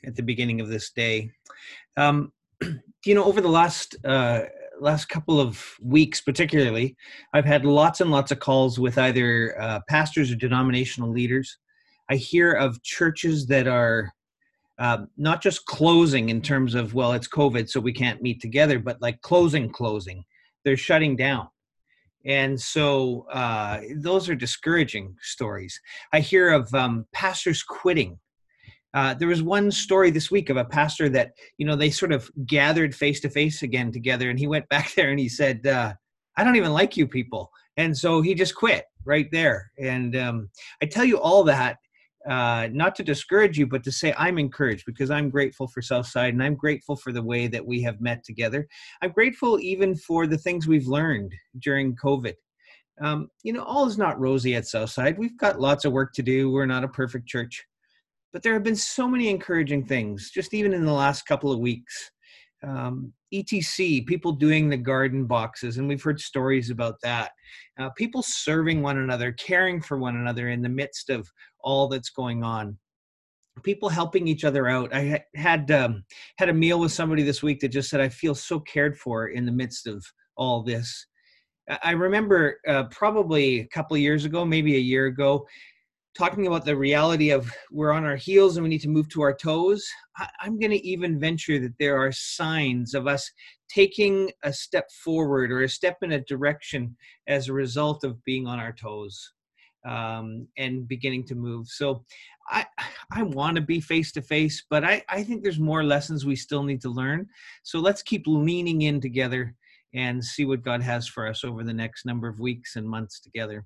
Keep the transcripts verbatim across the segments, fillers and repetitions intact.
at the beginning of this day. Um, you know, over the last uh, last couple of weeks, particularly, I've had lots and lots of calls with either uh, pastors or denominational leaders. I hear of churches that are uh, not just closing in terms of, well, it's COVID, so we can't meet together, but like closing, closing. They're shutting down. And so uh, those are discouraging stories. I hear of um, pastors quitting. Uh, there was one story this week of a pastor that, you know, they sort of gathered face to face again together. And he went back there and he said, uh, I don't even like you people. And so he just quit right there. And um, I tell you all that, uh, not to discourage you, but to say I'm encouraged because I'm grateful for Southside and I'm grateful for the way that we have met together. I'm grateful even for the things we've learned during COVID. Um, you know, all is not rosy at Southside. We've got lots of work to do. We're not a perfect church. But there have been so many encouraging things, just even in the last couple of weeks. Um, E T C, people doing the garden boxes, and we've heard stories about that. Uh, people serving one another, caring for one another in the midst of all that's going on. People helping each other out. I had um, had a meal with somebody this week that just said, I feel so cared for in the midst of all this. I remember uh, probably a couple of years ago, maybe a year ago, talking about the reality of we're on our heels and we need to move to our toes. I, I'm going to even venture that there are signs of us taking a step forward or a step in a direction as a result of being on our toes um, and beginning to move. So I I want to be face to face, but I, I think there's more lessons we still need to learn. So let's keep leaning in together and see what God has for us over the next number of weeks and months together.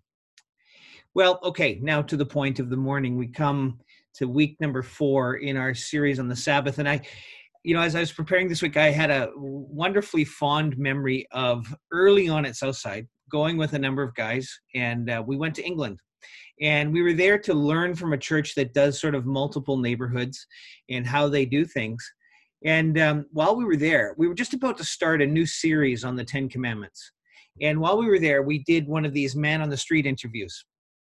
Well, okay, now to the point of the morning. We come to week number four in our series on the Sabbath. And I, you know, as I was preparing this week, I had a wonderfully fond memory of early on at Southside, going with a number of guys, and uh, we went to England. And we were there to learn from a church that does sort of multiple neighborhoods and how they do things. And um, while we were there, we were just about to start a new series on the Ten Commandments. And while we were there, we did one of these man on the street interviews.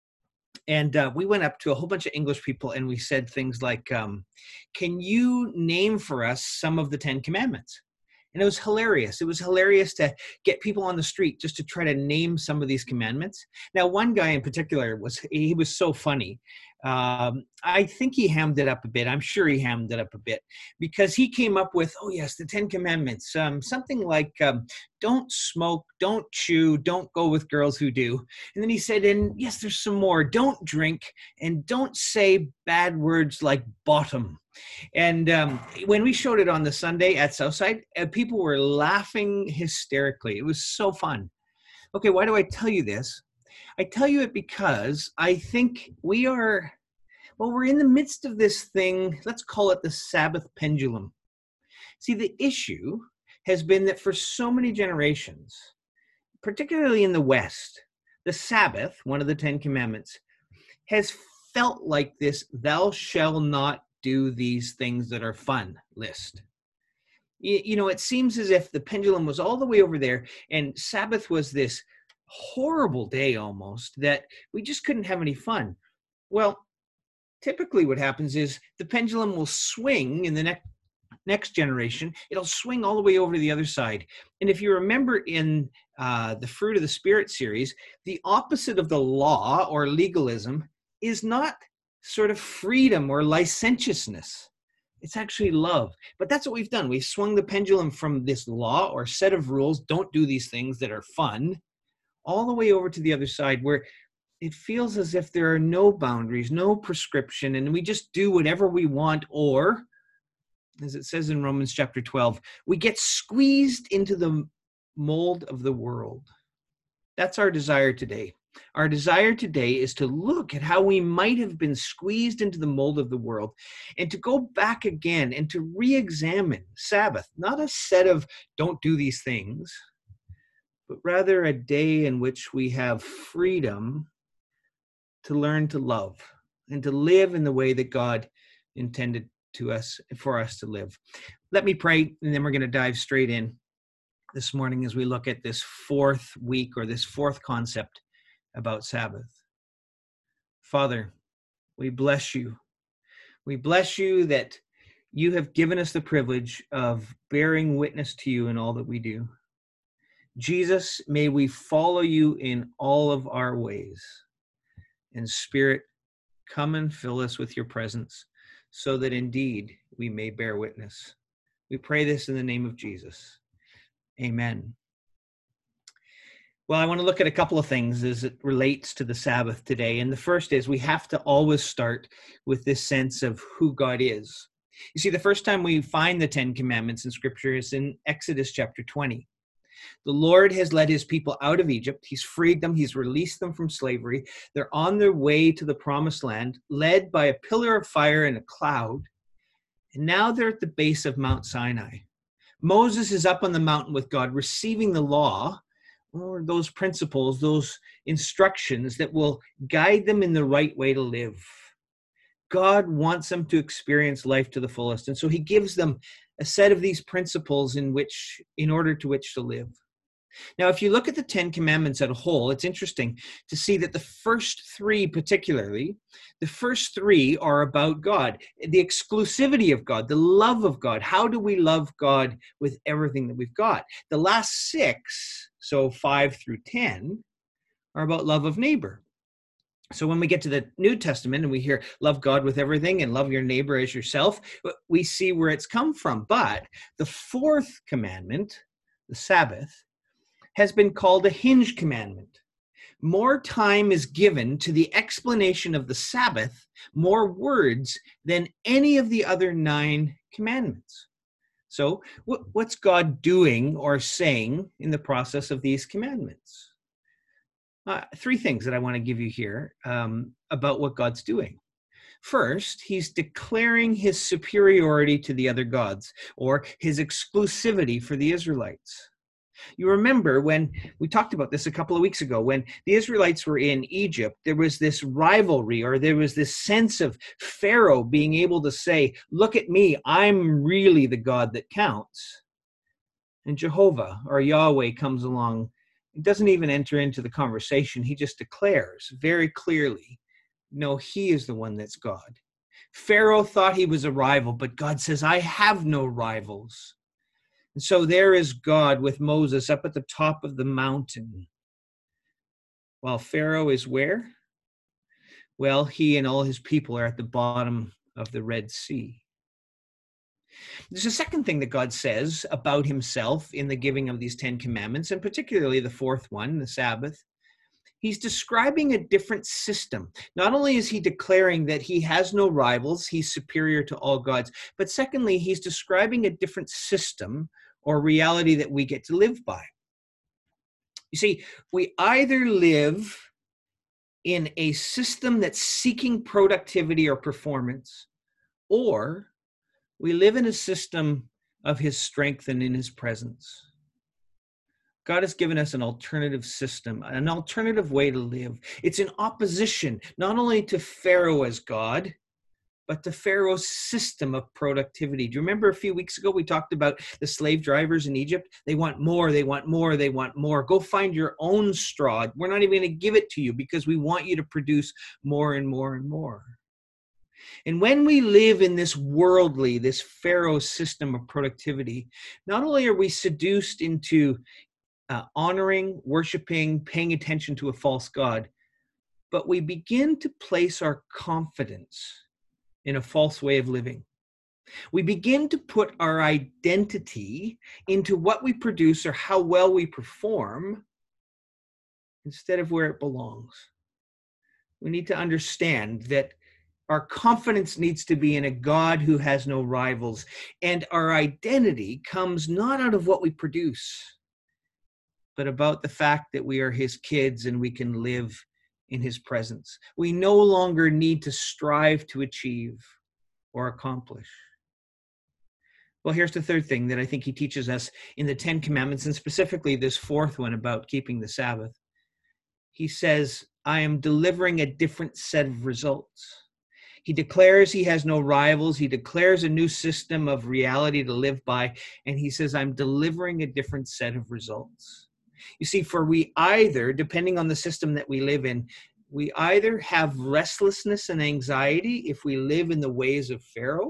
And uh, we went up to a whole bunch of English people and we said things like, um, can you name for us some of the Ten Commandments? And it was hilarious. It was hilarious to get people on the street just to try to name some of these commandments. Now, one guy in particular, was he was so funny. Um, I think he hammed it up a bit. I'm sure he hammed it up a bit because he came up with, oh, yes, the Ten Commandments, um, something like um, don't smoke, don't chew, don't go with girls who do. And then he said, and yes, there's some more. Don't drink and don't say bad words like bottom. And um, when we showed it on the Sunday at Southside, uh, people were laughing hysterically. It was so fun. Okay, why do I tell you this? I tell you it because I think we are, well, we're in the midst of this thing, let's call it the Sabbath pendulum. See, the issue has been that for so many generations, particularly in the West, the Sabbath, one of the Ten Commandments, has felt like this thou shalt not do these things that are fun list. You, you know, it seems as if the pendulum was all the way over there and Sabbath was this horrible day almost that we just couldn't have any fun. Well, typically what happens is the pendulum will swing in the next next generation. It'll swing all the way over to the other side. And if you remember in uh, the Fruit of the Spirit series, the opposite of the law or legalism is not sort of freedom or licentiousness. It's actually love. But that's what we've done. We've swung the pendulum from this law or set of rules, don't do these things that are fun, all the way over to the other side where it feels as if there are no boundaries, no prescription, and we just do whatever we want, or, as it says in Romans chapter twelve, we get squeezed into the mold of the world. That's our desire today. Our desire today is to look at how we might have been squeezed into the mold of the world and to go back again and to re-examine Sabbath, not a set of don't do these things, but rather a day in which we have freedom to learn to love and to live in the way that God intended to us, for us to live. Let me pray, and then we're going to dive straight in this morning as we look at this fourth week or this fourth concept about Sabbath. Father, we bless you. We bless you that You have given us the privilege of bearing witness to you in all that we do. Jesus, may we follow you in all of our ways. And Spirit, come and fill us with your presence so that indeed we may bear witness. We pray this in the name of Jesus. Amen. Well, I want to look at a couple of things as it relates to the Sabbath today. And the first is we have to always start with this sense of who God is. You see, the first time we find the Ten Commandments in Scripture is in Exodus chapter twenty. The Lord has led his people out of Egypt. He's freed them. He's released them from slavery. They're on their way to the promised land, led by a pillar of fire and a cloud. And now they're at the base of Mount Sinai. Moses is up on the mountain with God, receiving the law, or those principles, those instructions that will guide them in the right way to live. God wants them to experience life to the fullest. And so he gives them a set of these principles in which, in order to which to live. Now, if you look at the Ten Commandments as a whole, it's interesting to see that the first three particularly, the first three are about God, the exclusivity of God, the love of God. How do we love God with everything that we've got? The last six, so five through ten, are about love of neighbor. So when we get to the New Testament and we hear love God with everything and love your neighbor as yourself, we see where it's come from. But the fourth commandment, the Sabbath, has been called a hinge commandment. More time is given to the explanation of the Sabbath, more words than any of the other nine commandments. So what's God doing or saying in the process of these commandments? Uh, three things that I want to give you here um, about what God's doing. First, he's declaring his superiority to the other gods, or his exclusivity for the Israelites. You remember when we talked about this a couple of weeks ago, when the Israelites were in Egypt, there was this rivalry, or there was this sense of Pharaoh being able to say, look at me, I'm really the God that counts. And Jehovah, or Yahweh, comes along. He doesn't even enter into the conversation. He just declares very clearly, no, he is the one that's God. Pharaoh thought he was a rival, but God says, I have no rivals. And so there is God with Moses up at the top of the mountain. While Pharaoh is where? Well, he and all his people are at the bottom of the Red Sea. There's a second thing that God says about himself in the giving of these Ten Commandments, and particularly the fourth one, the Sabbath. He's describing a different system. Not only is he declaring that he has no rivals, he's superior to all gods, but secondly, he's describing a different system or reality that we get to live by. You see, we either live in a system that's seeking productivity or performance, or we live in a system of his strength and in his presence. God has given us an alternative system, an alternative way to live. It's in opposition not only to Pharaoh as God, but to Pharaoh's system of productivity. Do you remember a few weeks ago we talked about the slave drivers in Egypt? They want more, they want more, they want more. Go find your own straw. We're not even going to give it to you because we want you to produce more and more and more. And when we live in this worldly, this Pharaoh system of productivity, not only are we seduced into uh, honoring, worshiping, paying attention to a false god, but we begin to place our confidence in a false way of living. We begin to put our identity into what we produce or how well we perform instead of where it belongs. We need to understand that our confidence needs to be in a God who has no rivals, and our identity comes not out of what we produce, but about the fact that we are his kids and we can live in his presence. We no longer need to strive to achieve or accomplish. Well, here's the third thing that I think he teaches us in the Ten Commandments, and specifically this fourth one about keeping the Sabbath. He says, I am delivering a different set of results. He declares he has no rivals. He declares a new system of reality to live by. And he says, I'm delivering a different set of results. You see, for we either, depending on the system that we live in, we either have restlessness and anxiety if we live in the ways of Pharaoh,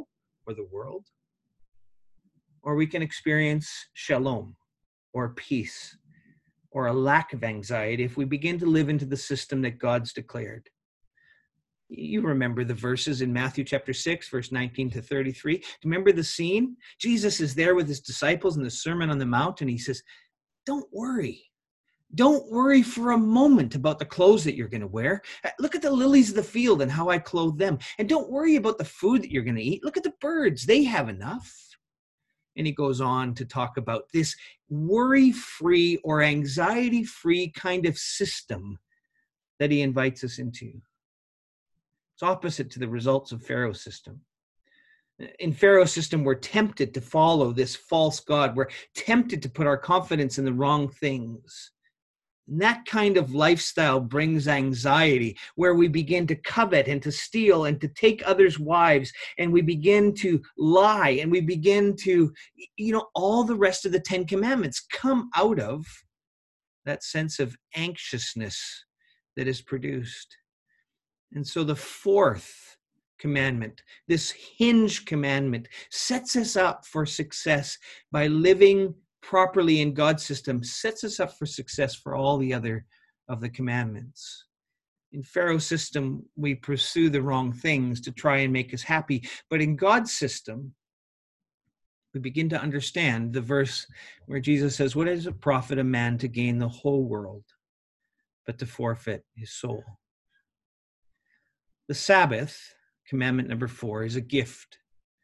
or the world, or we can experience shalom, or peace, or a lack of anxiety if we begin to live into the system that God's declared. You remember the verses in Matthew chapter six, verse nineteen to thirty-three. Remember the scene? Jesus is there with his disciples in the Sermon on the Mount, and he says, don't worry. Don't worry for a moment about the clothes that you're going to wear. Look at the lilies of the field and how I clothe them. And don't worry about the food that you're going to eat. Look at the birds. They have enough. And he goes on to talk about this worry-free or anxiety-free kind of system that he invites us into. It's opposite to the results of Pharaoh's system. In Pharaoh's system, we're tempted to follow this false god. We're tempted to put our confidence in the wrong things. And that kind of lifestyle brings anxiety, where we begin to covet and to steal and to take others' wives, and we begin to lie, and we begin to, you know, all the rest of the Ten Commandments come out of that sense of anxiousness that is produced. And so the fourth commandment, this hinge commandment, sets us up for success by living properly in God's system, sets us up for success for all the other of the commandments. In Pharaoh's system, we pursue the wrong things to try and make us happy. But in God's system, we begin to understand the verse where Jesus says, what does it profit a man to gain the whole world, but to forfeit his soul? The Sabbath, commandment number four, is a gift.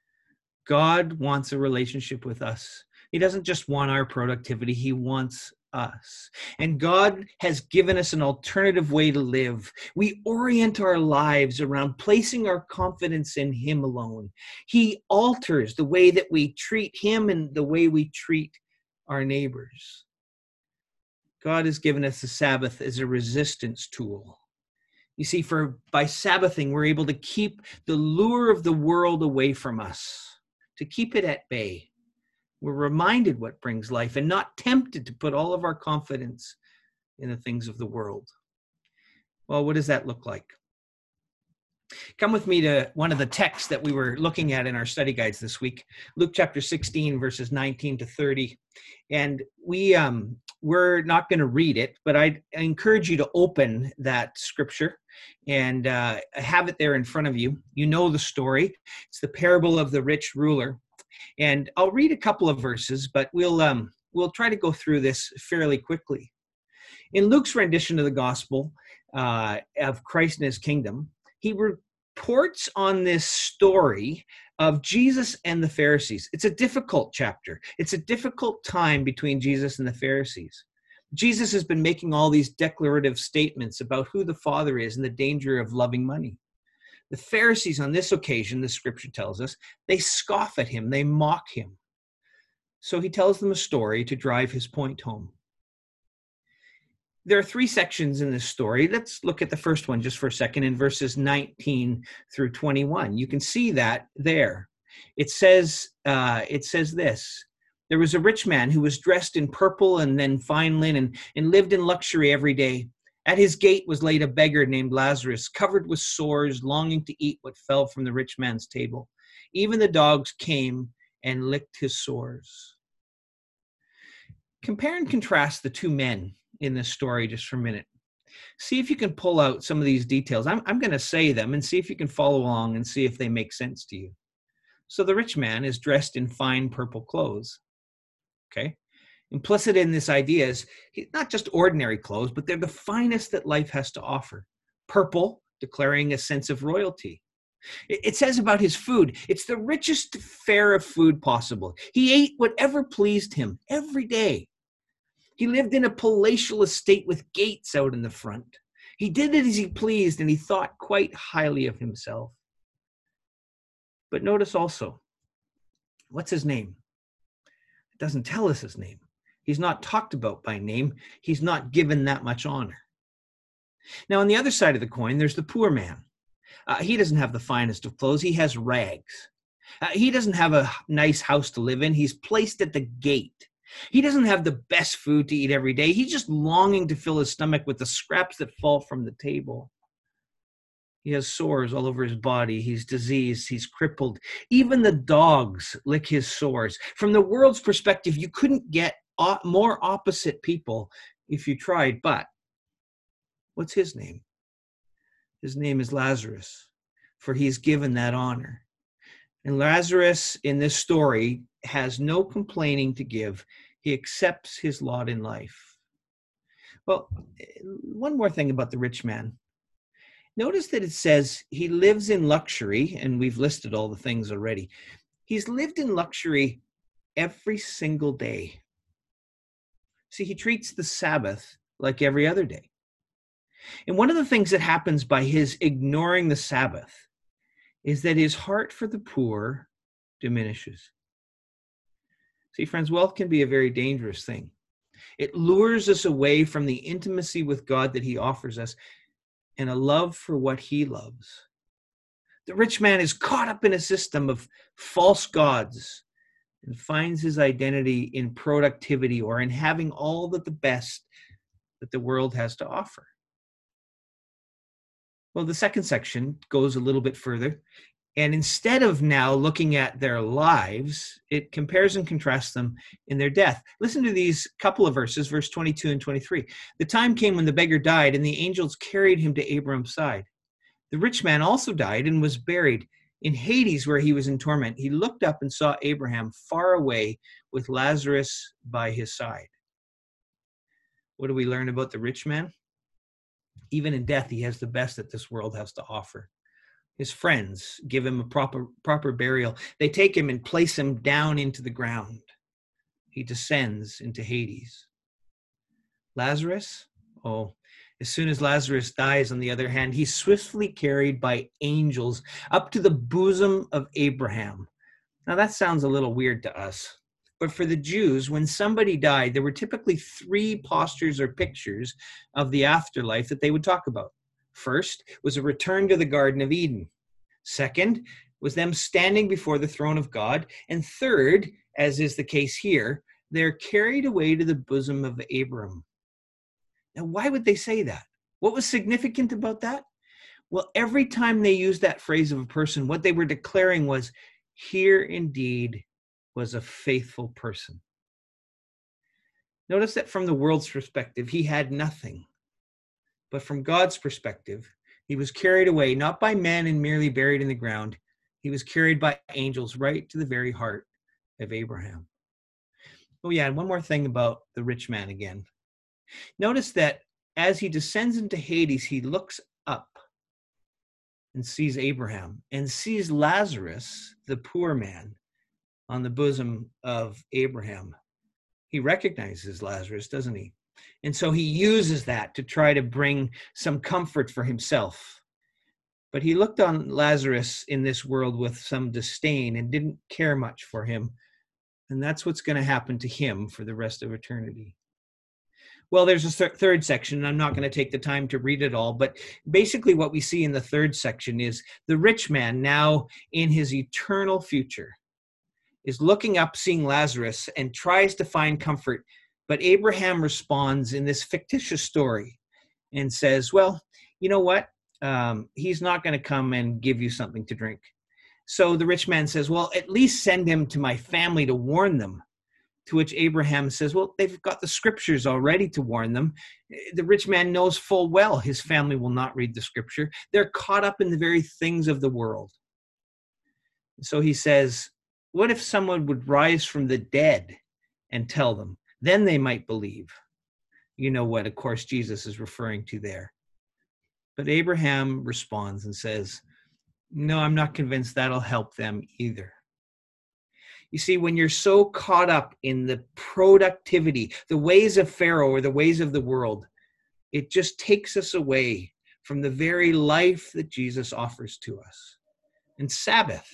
God wants a relationship with us. He doesn't just want our productivity, he wants us. And God has given us an alternative way to live. We orient our lives around placing our confidence in him alone. He alters the way that we treat him and the way we treat our neighbors. God has given us the Sabbath as a resistance tool. You see, for by Sabbathing, we're able to keep the lure of the world away from us, to keep it at bay. We're reminded what brings life and not tempted to put all of our confidence in the things of the world. Well, what does that look like? Come with me to one of the texts that we were looking at in our study guides this week, Luke chapter sixteen, verses nineteen to thirty. And we, um, we're not going to read it, but I encourage you to open that scripture and uh, have it there in front of you. You know the story. It's the parable of the rich ruler. And I'll read a couple of verses, but we'll um, we'll try to go through this fairly quickly. In Luke's rendition of the gospel uh, of Christ and his kingdom, he reports on this story of Jesus and the Pharisees. It's a difficult chapter. It's a difficult time between Jesus and the Pharisees. Jesus has been making all these declarative statements about who the Father is and the danger of loving money. The Pharisees on this occasion, the scripture tells us, they scoff at him, they mock him. So he tells them a story to drive his point home. There are three sections in this story. Let's look at the first one just for a second in verses nineteen through twenty-one. You can see that there. It says, uh, it says this: there was a rich man who was dressed in purple and then fine linen and lived in luxury every day. At his gate was laid a beggar named Lazarus, covered with sores, longing to eat what fell from the rich man's table. Even the dogs came and licked his sores. Compare and contrast the two men in this story just for a minute. See if you can pull out some of these details. I'm, I'm going to say them and see if you can follow along and see if they make sense to you. So the rich man is dressed in fine purple clothes. Okay. Implicit in this idea is not just ordinary clothes, but they're the finest that life has to offer. Purple, declaring a sense of royalty. It says about his food, it's the richest fare of food possible. He ate whatever pleased him every day. He lived in a palatial estate with gates out in the front. He did it as he pleased, and he thought quite highly of himself. But notice also, what's his name? It doesn't tell us his name. He's not talked about by name. He's not given that much honor. Now, on the other side of the coin, there's the poor man. Uh, he doesn't have the finest of clothes. He has rags. Uh, he doesn't have a nice house to live in. He's placed at the gate. He doesn't have the best food to eat every day. He's just longing to fill his stomach with the scraps that fall from the table. He has sores all over his body. He's diseased. He's crippled. Even the dogs lick his sores. From the world's perspective, you couldn't get more opposite people if you tried. But what's his name? His name is Lazarus, for he's given that honor. And Lazarus in this story has no complaining to give. He accepts his lot in life. Well, one more thing about the rich man. Notice that it says he lives in luxury, and we've listed all the things already. He's lived in luxury every single day. See, he treats the Sabbath like every other day. And one of the things that happens by his ignoring the Sabbath is that his heart for the poor diminishes. See, friends, wealth can be a very dangerous thing. It lures us away from the intimacy with God that he offers us and a love for what he loves. The rich man is caught up in a system of false gods and finds his identity in productivity or in having all that the best that the world has to offer. Well, the second section goes a little bit further. And instead of now looking at their lives, it compares and contrasts them in their death. Listen to these couple of verses, verse twenty-two and twenty-three. The time came when the beggar died, and the angels carried him to Abram's side. The rich man also died and was buried in Hades, where he was in torment. He looked up and saw Abraham far away with Lazarus by his side. What do we learn about the rich man? Even in death, he has the best that this world has to offer. His friends give him a proper proper burial. They take him and place him down into the ground. He descends into Hades. Lazarus, oh, as soon as Lazarus dies, on the other hand, he's swiftly carried by angels up to the bosom of Abraham. Now that sounds a little weird to us, but for the Jews, when somebody died, there were typically three postures or pictures of the afterlife that they would talk about. First was a return to the Garden of Eden. Second was them standing before the throne of God. And third, as is the case here, they're carried away to the bosom of Abram. Now, why would they say that? What was significant about that? Well, every time they used that phrase of a person, what they were declaring was, here indeed was a faithful person. Notice that from the world's perspective, he had nothing. But from God's perspective, he was carried away, not by men and merely buried in the ground. He was carried by angels right to the very heart of Abraham. Oh yeah, and one more thing about the rich man again. Notice that as he descends into Hades, he looks up and sees Abraham and sees Lazarus, the poor man, on the bosom of Abraham. He recognizes Lazarus, doesn't he? And so he uses that to try to bring some comfort for himself. But he looked on Lazarus in this world with some disdain and didn't care much for him. And that's what's going to happen to him for the rest of eternity. Well, there's a th- third section, and I'm not going to take the time to read it all, but basically what we see in the third section is the rich man now in his eternal future is looking up, seeing Lazarus, and tries to find comfort. But Abraham responds in this fictitious story and says, well, you know what? Um, he's not going to come and give you something to drink. So the rich man says, well, at least send him to my family to warn them. To which Abraham says, well, they've got the scriptures already to warn them. The rich man knows full well his family will not read the scripture. They're caught up in the very things of the world. So he says, what if someone would rise from the dead and tell them? Then they might believe. You know what, of course, Jesus is referring to there. But Abraham responds and says, no, I'm not convinced that'll help them either. You see, when you're so caught up in the productivity, the ways of Pharaoh or the ways of the world, it just takes us away from the very life that Jesus offers to us. And Sabbath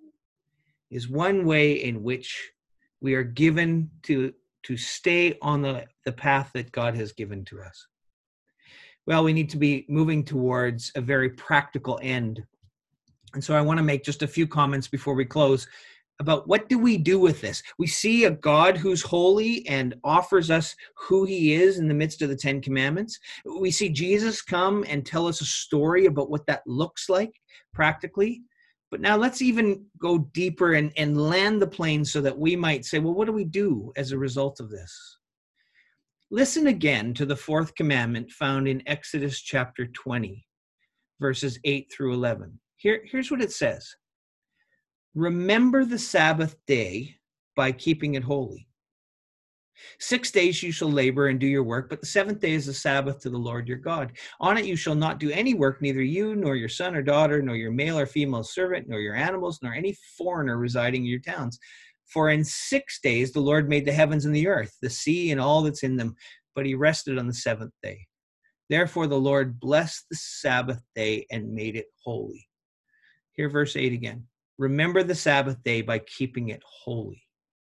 is one way in which we are given to to stay on the, the path that God has given to us. Well, we need to be moving towards a very practical end. And so I want to make just a few comments before we close about what do we do with this. We see a God who's holy and offers us who he is in the midst of the Ten Commandments. We see Jesus come and tell us a story about what that looks like practically. But now let's even go deeper and, and land the plane so that we might say, well, what do we do as a result of this? Listen again to the fourth commandment found in Exodus chapter twenty, verses eight through eleven. Here, here's what it says. Remember the Sabbath day by keeping it holy. Six days you shall labor and do your work, but the seventh day is the Sabbath to the Lord your God. On it you shall not do any work, neither you, nor your son or daughter, nor your male or female servant, nor your animals, nor any foreigner residing in your towns. For in six days the Lord made the heavens and the earth, the sea and all that's in them, but he rested on the seventh day. Therefore the Lord blessed the Sabbath day and made it holy. Hear verse eight again. Remember the Sabbath day by keeping it holy.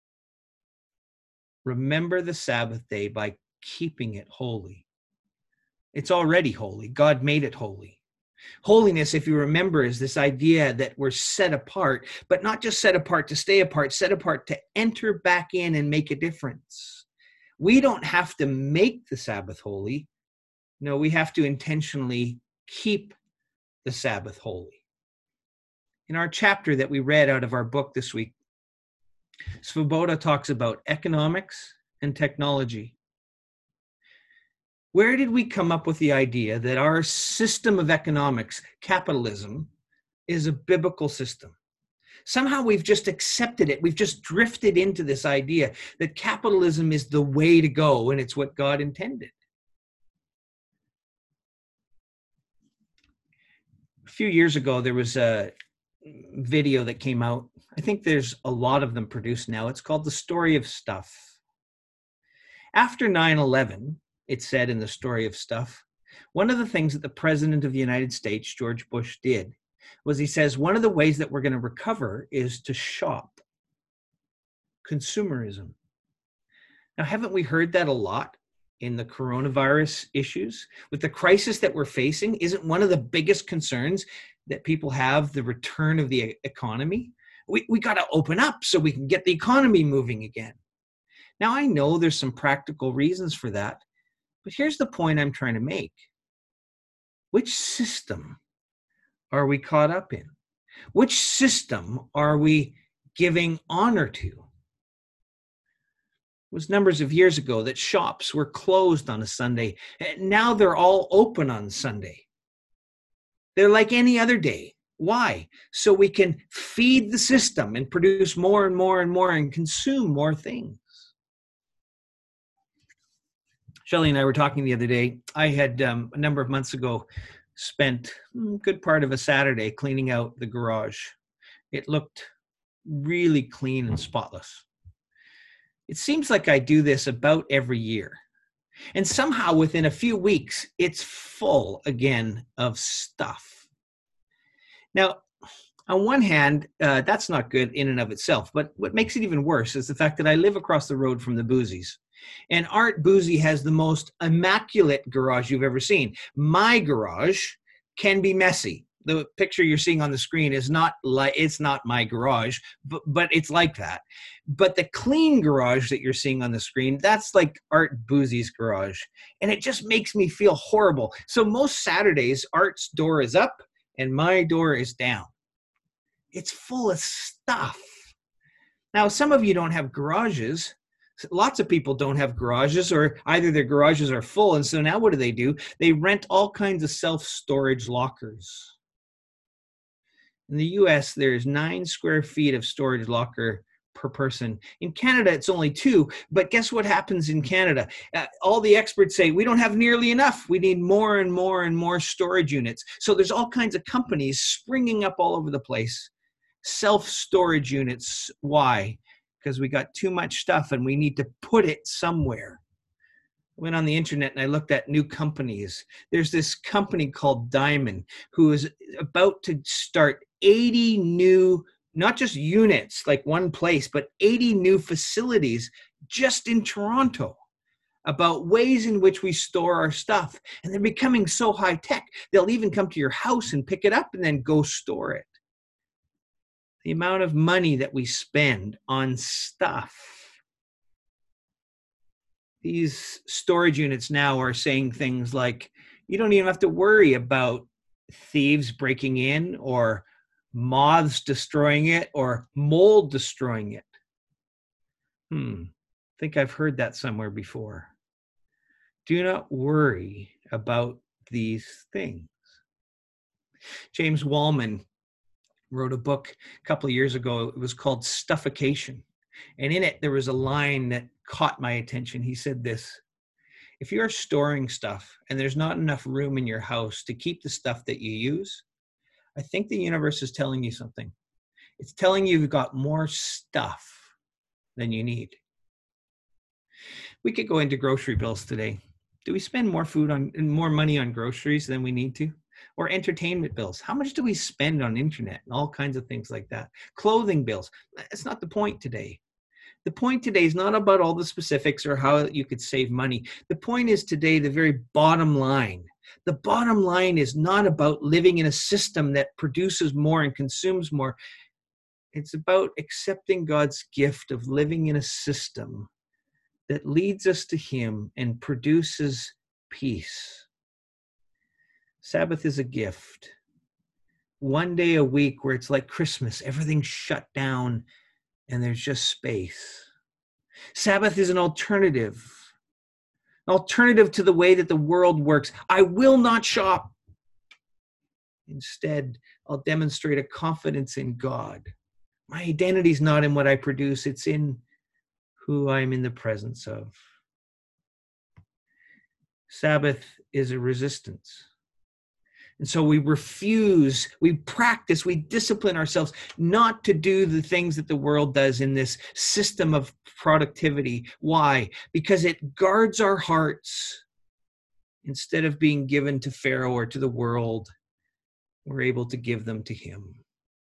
Remember the Sabbath day by keeping it holy. It's already holy. God made it holy. Holiness, if you remember, is this idea that we're set apart, but not just set apart to stay apart, set apart to enter back in and make a difference. We don't have to make the Sabbath holy. No, we have to intentionally keep the Sabbath holy. In our chapter that we read out of our book this week, Svoboda talks about economics and technology. Where did we come up with the idea that our system of economics, capitalism, is a biblical system? Somehow we've just accepted it. We've just drifted into this idea that capitalism is the way to go and it's what God intended. A few years ago, there was a video that came out. I think there's a lot of them produced now. It's called The Story of Stuff. After nine eleven, it said in The Story of Stuff, one of the things that the President of the United States, George Bush, did was he says, one of the ways that we're going to recover is to shop. Consumerism. Now, haven't we heard that a lot in the coronavirus issues? With the crisis that we're facing, isn't one of the biggest concerns that people have the return of the economy? We, we got to open up so we can get the economy moving again. Now, I know there's some practical reasons for that, but here's the point I'm trying to make. Which system are we caught up in? Which system are we giving honor to? It was numbers of years ago that shops were closed on a Sunday. Now they're all open on Sunday. They're like any other day. Why? So we can feed the system and produce more and more and more and consume more things. Shelley and I were talking the other day. I had, um, a number of months ago, spent a good part of a Saturday cleaning out the garage. It looked really clean and spotless. It seems like I do this about every year. And somehow within a few weeks, it's full again of stuff. Now, on one hand, uh, that's not good in and of itself. But what makes it even worse is the fact that I live across the road from the Boozies. And Art Boozy has the most immaculate garage you've ever seen. My garage can be messy. The picture you're seeing on the screen is not like, it's not my garage, but, but it's like that. But the clean garage that you're seeing on the screen, that's like Art Boozy's garage. And it just makes me feel horrible. So most Saturdays, Art's door is up and my door is down. It's full of stuff. Now, some of you don't have garages. Lots of people don't have garages, or either their garages are full. And so now what do they do? They rent all kinds of self-storage lockers. In the U S, there's nine square feet of storage locker per person. In Canada, it's only two. But guess what happens in Canada? Uh, all the experts say, we don't have nearly enough. We need more and more and more storage units. So there's all kinds of companies springing up all over the place. Self-storage units. Why? Because we got too much stuff and we need to put it somewhere. I went on the internet and I looked at new companies. There's this company called Diamond who is about to start eighty new, not just units, like one place, but eighty new facilities just in Toronto about ways in which we store our stuff. And they're becoming so high tech, they'll even come to your house and pick it up and then go store it. the amount of money that we spend on stuff. These storage units now are saying things like, you don't even have to worry about thieves breaking in or moths destroying it or mold destroying it. Hmm, I think I've heard that somewhere before. Do not worry about these things. James Wallman wrote a book a couple of years ago. It was called Stuffication. And in it, there was a line that caught my attention. He said this: if you're storing stuff and there's not enough room in your house to keep the stuff that you use, I think the universe is telling you something. It's telling you you've got more stuff than you need. We could go into grocery bills today. Do we spend more food on more money on groceries than we need to? Or entertainment bills? How much do we spend on internet and all kinds of things like that? Clothing bills. That's not the point today. The point today is not about all the specifics or how you could save money. The point is today the very bottom line. The bottom line is not about living in a system that produces more and consumes more. It's about accepting God's gift of living in a system that leads us to Him and produces peace. Sabbath is a gift. One day a week where it's like Christmas, everything's shut down and there's just space. Sabbath is an alternative, an alternative to the way that the world works. I will not shop. Instead, I'll demonstrate a confidence in God. My identity is not in what I produce, it's in who I'm in the presence of. Sabbath is a resistance. And so we refuse, we practice, we discipline ourselves not to do the things that the world does in this system of productivity. Why? Because it guards our hearts. Instead of being given to Pharaoh or to the world, we're able to give them to Him.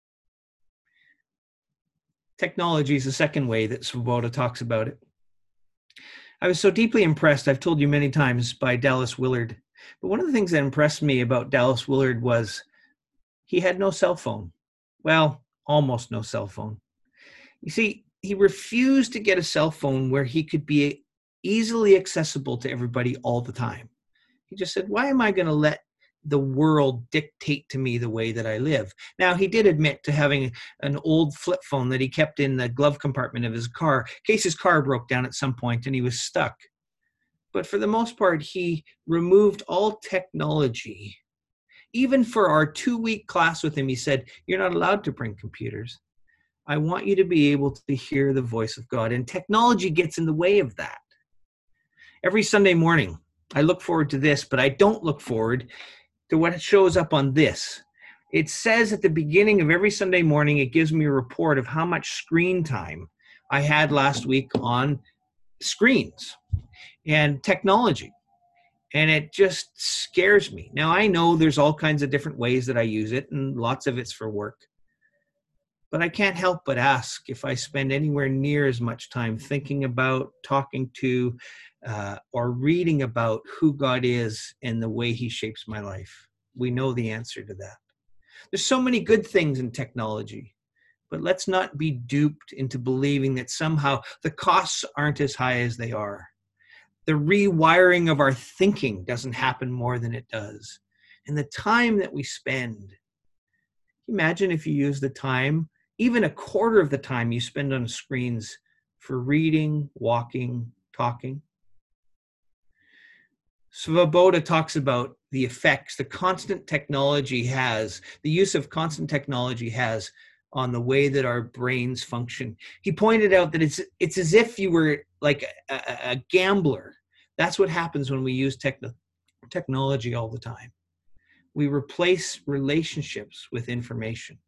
Technology is the second way that Svoboda talks about it. I was so deeply impressed, I've told you many times, by Dallas Willard. But one of the things that impressed me about Dallas Willard was he had no cell phone. Well, almost no cell phone. You see, he refused to get a cell phone where he could be easily accessible to everybody all the time. He just said, why am I going to let the world dictate to me the way that I live? Now, he did admit to having an old flip phone that he kept in the glove compartment of his car, in case his car broke down at some point and he was stuck. But for the most part, he removed all technology. Even for our two-week class with him, he said, you're not allowed to bring computers. I want you to be able to hear the voice of God. And technology gets in the way of that. Every Sunday morning, I look forward to this, but I don't look forward to what shows up on this. It says at the beginning of every Sunday morning, it gives me a report of how much screen time I had last week on screens and technology. And it just scares me. Now, I know there's all kinds of different ways that I use it, and lots of it's for work. But I can't help but ask if I spend anywhere near as much time thinking about, talking to, uh, or reading about who God is and the way He shapes my life. We know the answer to that. There's so many good things in technology, but let's not be duped into believing that somehow the costs aren't as high as they are. The rewiring of our thinking doesn't happen more than it does. And the time that we spend, imagine if you use the time, even a quarter of the time you spend on screens for reading, walking, talking. Svoboda talks about the effects the constant technology has, the use of constant technology has on the way that our brains function. He pointed out that it's it's as if you were like a, a, a gambler. That's what happens when we use techno- technology all the time. We replace relationships with information.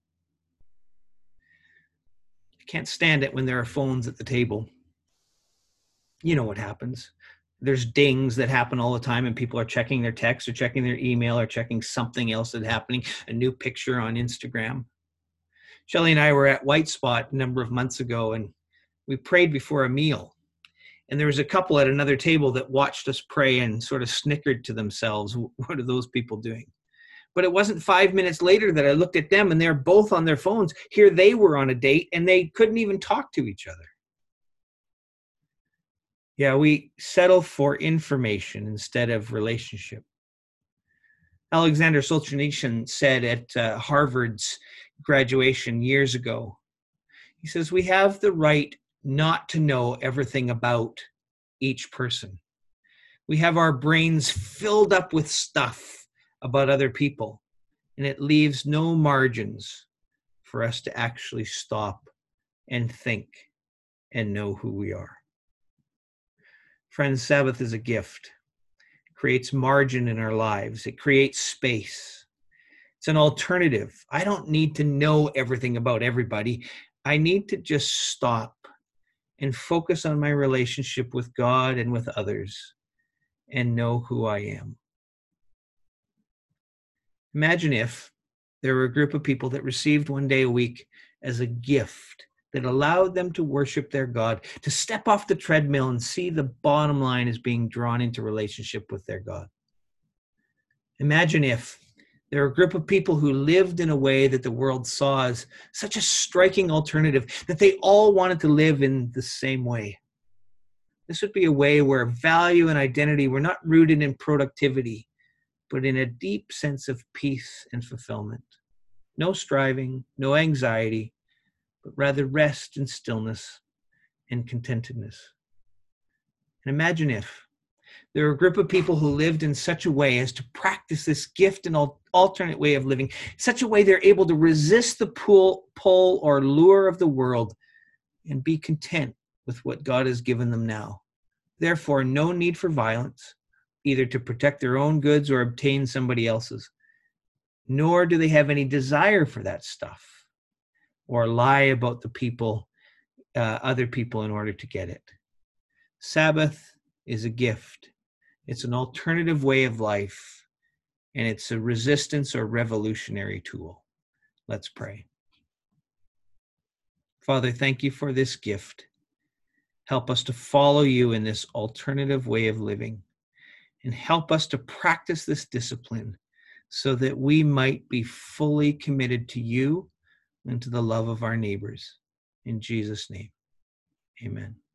I can't stand it when there are phones at the table. You know what happens. There's dings that happen all the time and people are checking their texts or checking their email or checking something else that's happening, a new picture on Instagram. Shelley and I were at White Spot a number of months ago and we prayed before a meal. And there was a couple at another table that watched us pray and sort of snickered to themselves. What are those people doing? But it wasn't five minutes later that I looked at them and they're both on their phones. Here they were on a date and they couldn't even talk to each other. Yeah, we settle for information instead of relationship. Alexander Solzhenitsyn said at uh, Harvard's graduation years ago, he says, we have the right not to know everything about each person. We have our brains filled up with stuff about other people, and it leaves no margins for us to actually stop and think and know who we are. Friends, Sabbath is a gift. It creates margin in our lives. It creates space. It's an alternative. I don't need to know everything about everybody. I need to just stop and focus on my relationship with God and with others and know who I am. Imagine if there were a group of people that received one day a week as a gift that allowed them to worship their God, to step off the treadmill and see the bottom line as being drawn into relationship with their God. Imagine if there were a group of people who lived in a way that the world saw as such a striking alternative, that they all wanted to live in the same way. This would be a way where value and identity were not rooted in productivity, but in a deep sense of peace and fulfillment. No striving, no anxiety, but rather rest and stillness and contentedness. And imagine if there were a group of people who lived in such a way as to practice this gift and alternate way of living, such a way they're able to resist the pull, pull or lure of the world and be content with what God has given them now. Therefore, no need for violence, either to protect their own goods or obtain somebody else's, nor do they have any desire for that stuff or lie about the people, uh, other people in order to get it. Sabbath is a gift. It's an alternative way of life, and it's a resistance or revolutionary tool. Let's pray. Father, thank you for this gift. Help us to follow you in this alternative way of living, and help us to practice this discipline so that we might be fully committed to you and to the love of our neighbors. In Jesus' name, amen.